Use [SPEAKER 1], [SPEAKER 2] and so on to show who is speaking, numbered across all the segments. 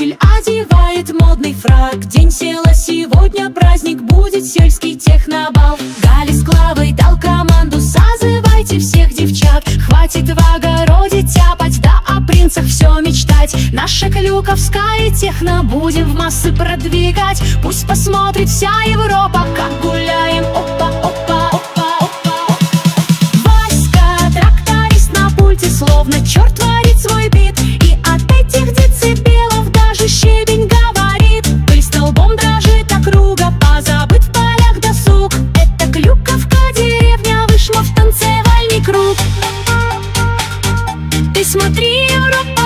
[SPEAKER 1] Предприниматель одевает модный фрак. День села, сегодня праздник, будет сельский технобал. Галя с Клавой дал команду: созывайте всех девчат. Хватит в огороде тяпать, да о принцах все мечтать. Наша клюковская техно будем в массы продвигать. Пусть посмотрит вся Европа, как гуляем. Опа, опа, опа, опа. Васька, тракторист на пульте, словно черт творит свой бит. И от этих децибелов даже щебень говорит. Пыль столбом дрожит округа, позабыт в полях досуг. Это Клюковка, деревня вышла в танцевальный круг. Ты смотри, Европа.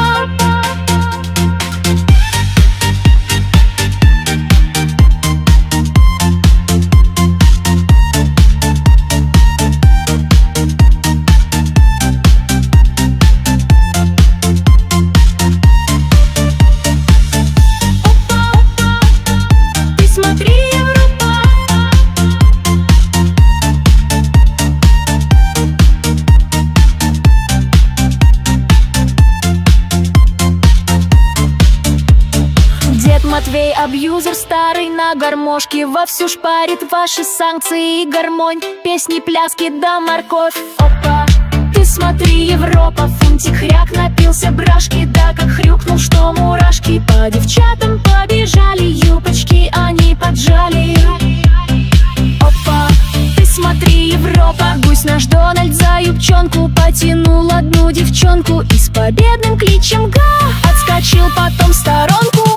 [SPEAKER 1] Матвей, абьюзер старый, на гармошке вовсю шпарит. Ваши санкции и гармонь, песни, пляски да морковь. Опа, ты смотри, Европа. Фунтик хряк напился брашки, да как хрюкнул, что мурашки по девчатам побежали. Юбочки они поджали. Опа, ты смотри, Европа. Гусь наш Дональд за юбчонку потянул одну девчонку и с победным кличем «Га!» отскочил потом в сторонку.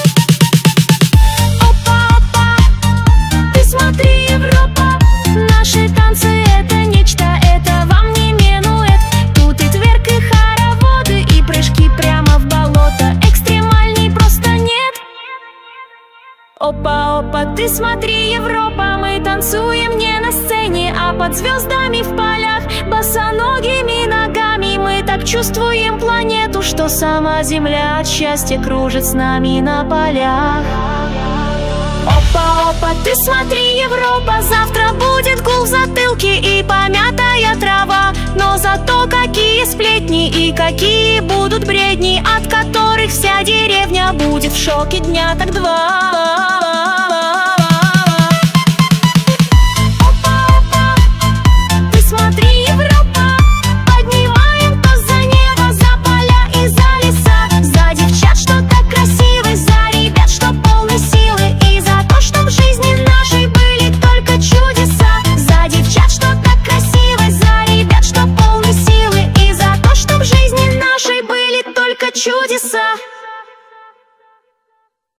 [SPEAKER 1] Смотри, Европа, наши танцы — это нечто, это вам не минует. Тут и тверк, и хороводы, и прыжки прямо в болото. Экстремальней просто нет. Опа, опа, ты смотри, Европа, мы танцуем не на сцене, а под звездами в полях, босоногими ногами. Мы так чувствуем планету, что сама Земля от счастья кружит с нами на полях. Опа, опа, ты смотри, Европа, завтра будет гул в затылке и помятая трава. Но зато какие сплетни и какие будут бредни, от которых вся деревня будет в шоке дня так два.